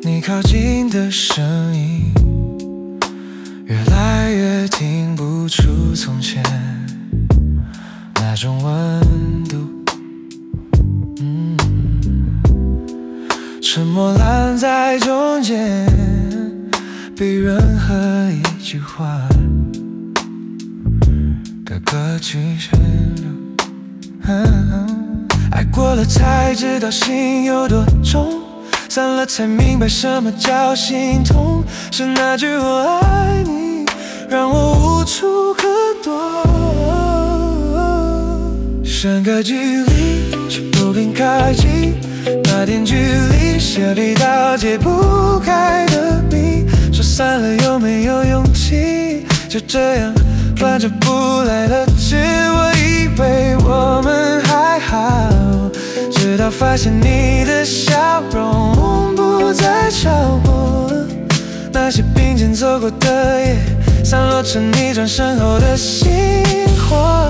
你靠近的声音，越来越听不出从前那种温度。沉默拦在中间，比任何一句话更歌曲旋律。爱过了才知道心有多重，散了才明白什么叫心痛。是那句我爱你让我无处可躲，相隔距离却不肯靠近，那点距离像一道解不开的谜。说散了有没有勇气就这样挽着不来了之，我以为我们还好，直到发现你的笑容不再朝我。那些并肩走过的夜，散落成你转身后的星火。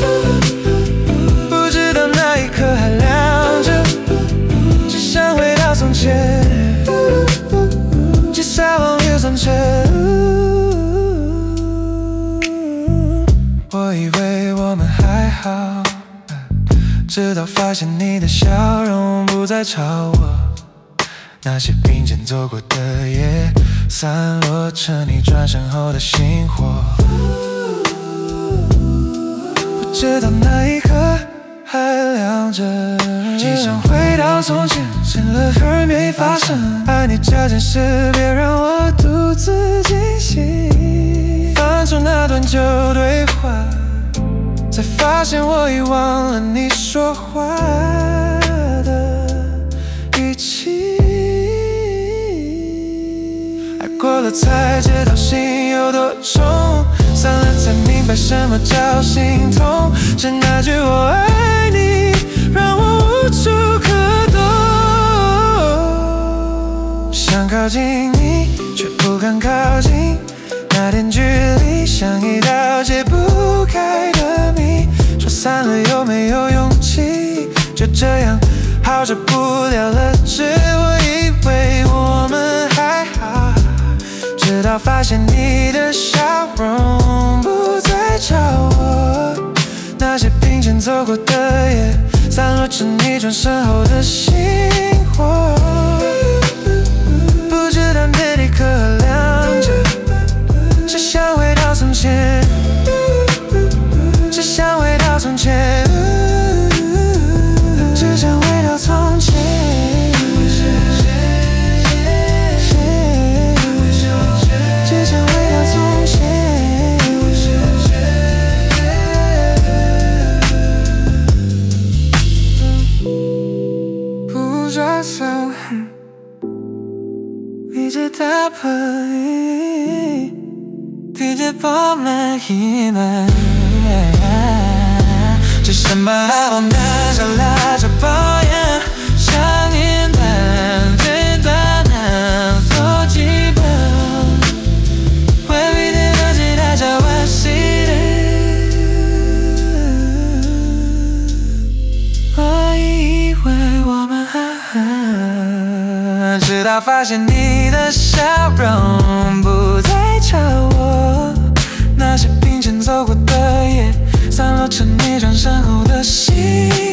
不知道那一刻还亮着，只想回到从前，至少忘记从前。我以为我们还好，直到发现你的笑容不再朝我。那些并肩走过的夜，散落成你转身后的星火。不知道那一刻还亮着，只想回到从前，成了而没发生。爱你这件事别让我独自惊醒，翻出那段旧对话，才发现我已忘了你说话的语气。爱过了才知道心有多重，散了才明白什么叫心痛。是那句我爱你让我无处可躲，想靠近你却不敢靠近，那点距离像一道解不开的谜。说散了有没有勇气就这样好着不了了之，我以为我们还好，直到发现你的笑容不再朝我。那些并肩走过的夜，散落成你转身后的星火。不知道那一刻亮着，只想回到从前，只想回到从前，只想回到从前。只想回到从前。不抓伤痕，一直打破뒤집어만 힘은只剩把我们拉着抱怨，上瘾的真的能做基本，为彼此的期待交换心的。我以为我们还好，直到发现你的笑容不再朝我。那些并肩走过的夜，散落成你转身后的星